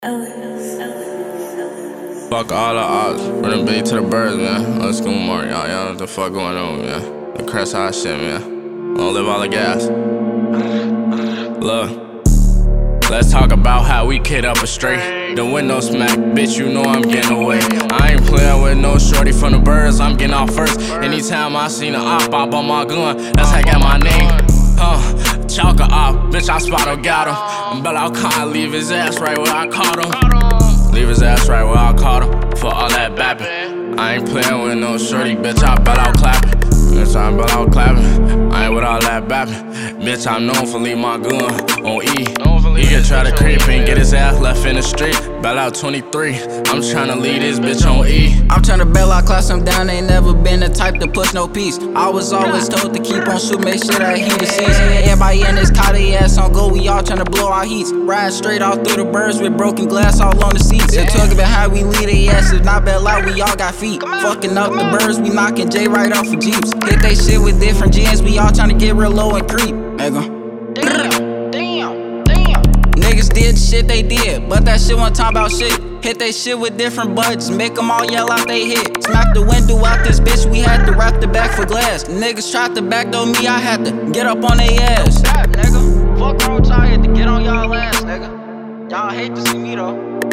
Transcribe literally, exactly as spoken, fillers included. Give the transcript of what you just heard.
Fuck all the ops, run the beat to the birds, man. Let's go, Mark, y'all. Y'all know what the fuck going on, man. The crest high shit, man. Don't live all the gas. Look, let's talk about how we kid up a straight. The window smack, bitch, you know I'm getting away. I ain't playing with no shorty from the birds, I'm getting off first. Anytime I seen a op, I bought my gun, that's how I got my name. Huh, Chalka op, bitch, I spot him, got him. But I can't leave his ass right where I caught him. Leave his ass right where I caught him. For all that bapping, I ain't playing with no shorty, bitch, I bet I'll clap it. Bitch, I bet I'll clap it. I ain't with all that bapping. Bitch, I'm known for leave my gun on E. He could try to creep and get his ass left in the street. Bell out twenty-three, I'm tryna leave this bitch on E. I'm tryna bail out, class him down, ain't never been the type to push no peace. I was always told to keep on shooting, make sure that he the season. Everybody in this car, they ass on go, we all tryna blow our heats. Ride straight all through the birds with broken glass all on the seats. They talk about how we lead they asses, not bail out, we all got feet. Fucking up the birds, we knocking J right off of Jeeps. Hit they shit with different gens, we all tryna get real low and creep. Nigga. Damn, damn, damn. Niggas did shit they did, but that shit wasn't talking about shit. Hit they shit with different buttons, make them all yell out they hit. Smack the window out this bitch, we had to wrap the back for glass. Niggas tried to backdoor me, I had to get up on they ass. Stop, nigga. Fuck wrong with y'all, had to get on y'all ass, nigga. Y'all hate to see me though.